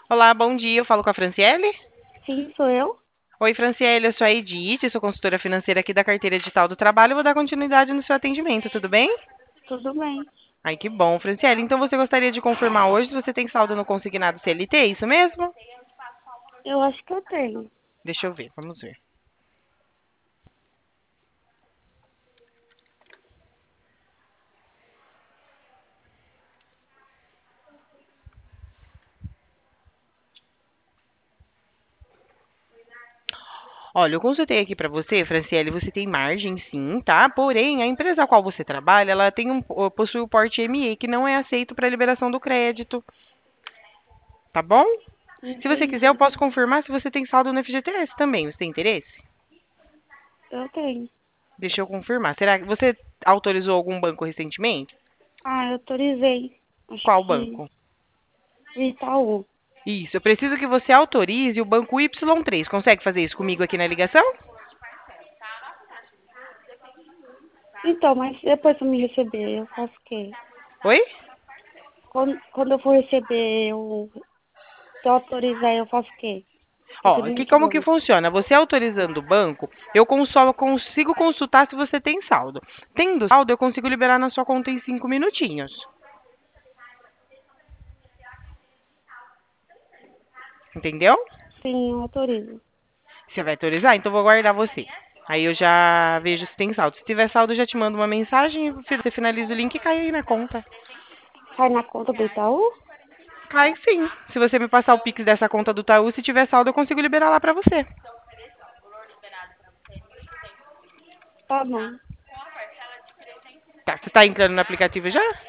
Olá, bom dia. Eu falo com a Franciele. Sim, sou eu. Oi, Franciele, eu sou a Edith, sou consultora financeira aqui da Carteira Digital do Trabalho. Eu vou dar continuidade no seu atendimento, tudo bem? Tudo bem. Ai, que bom, Franciele. Então você gostaria de confirmar hoje se você tem saldo no consignado CLT, é isso mesmo? Eu acho que eu tenho. Deixa eu ver, vamos ver. Olha, eu consultei aqui para você, Franciele, você tem margem sim, tá? Porém, a empresa a qual você trabalha, ela tem possui o porte ME, que não é aceito para liberação do crédito, tá bom? Se você quiser, eu Entendi. posso confirmar se você tem saldo no FGTS também. Você tem interesse? Eu tenho. Deixa eu confirmar. Será que você autorizou algum banco recentemente? Ah, eu autorizei. Acho Qual que banco? o Itaú. Isso, eu preciso que você autorize o banco Y3. Consegue fazer isso comigo aqui na ligação? Então, mas depois que eu me receber, eu faço o quê? Oi? Quando eu for receber, se eu autorizar, eu faço o quê? Ó, Recebi aqui muito como que banco. funciona? Você autorizando o banco, eu só consigo consultar se você tem saldo. Tendo saldo, eu consigo liberar na sua conta em 5 minutinhos. Entendeu? Sim, eu autorizo. Você vai autorizar? Então eu vou aguardar você. Aí eu já vejo se tem saldo. Se tiver saldo, eu já te mando uma mensagem, você finaliza o link e cai aí na conta. Cai na conta do Itaú? Cai sim. Se você me passar o Pix dessa conta do Itaú, se tiver saldo, eu consigo liberar lá pra você. Tá bom. Tá, você tá entrando no aplicativo já?